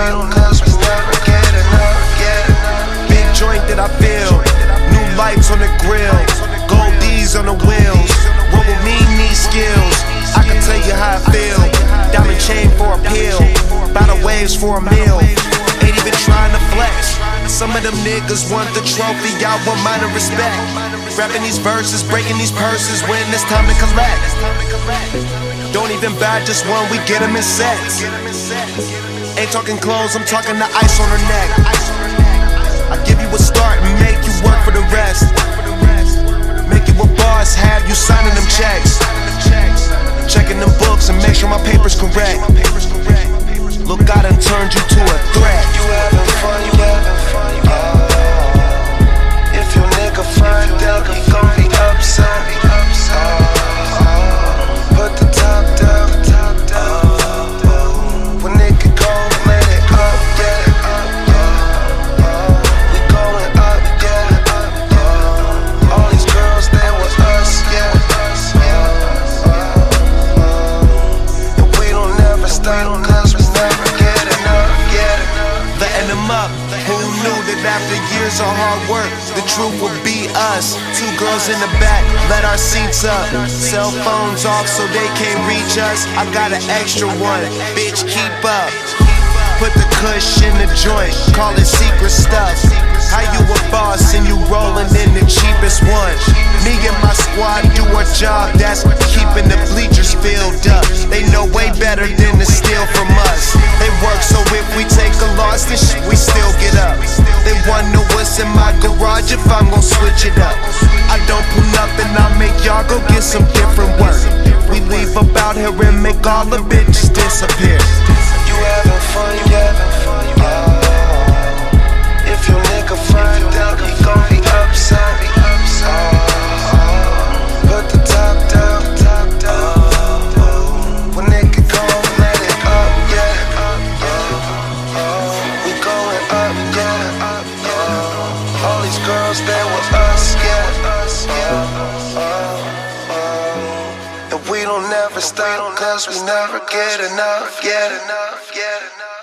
stop, cause we never get enough, Big joint that I feel, new lights on the grill, gold D's on the wheels. What will need skills? I can tell you how I feel. Diamond chain for a pill, battle waves for a meal. Ain't even trying to flex. Some of them niggas want the trophy, y'all want mine and respect. Rapping these verses, breaking these purses when it's time to collect. Don't even buy just one, we get them in sets. Ain't talking clothes, I'm talking the ice on her neck. I give you a start and make you work for the rest. Make you a boss, have you signing them checks. Checking them books and make sure my paper's correct. Look, I done turned you to a threat. You having fun, you having fun, if your nigga find out, he gon' be upset. Put the top down, when nigga go, let it up, we going up, all these girls, they with us, and we don't never stop, cause we never get enough, Letting them up, who knew that after years of hard work, the truth would be us. Two girls in the back, let our seats up. Cell phones off so they can't reach us. I got an extra one, bitch, keep up. Put the kush in the joint, call it secret stuff. How you a boss and you rollin' in the cheapest one? Me and my squad do our job, that's keeping the bleachers filled up. They know way better than to steal from us. They work so if we take a loss, then shit, we still get up. They wanna know what's in my garage if I'm gon' switch it up. I don't pull up and I make y'all go get some different work. We leave up out here and make all the bitches disappear. You having fun, if your nigga find out, he gon' be upset. Put the top down, when nigga go, let it up, we going up, all these girls, they with us, and we don't never stop, cause we never get enough,